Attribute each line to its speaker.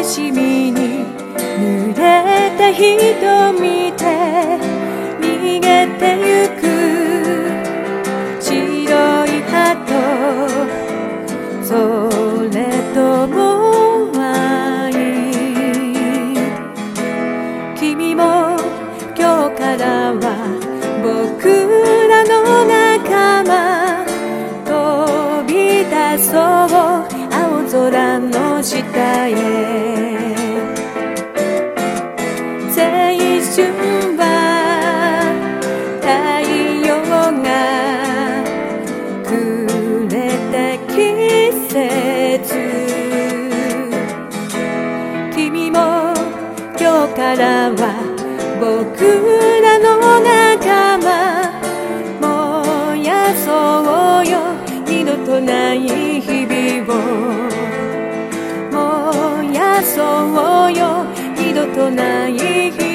Speaker 1: しみに濡れた瞳で逃げてゆく白い鳩、それとも愛。君も今日からは僕らの仲間、飛び出そう青空の下へ。青春は太陽がくれた季節、君も今日からは僕らの仲間、燃やそうよ二度とない日々を、燃やそうよ二度とない日々を。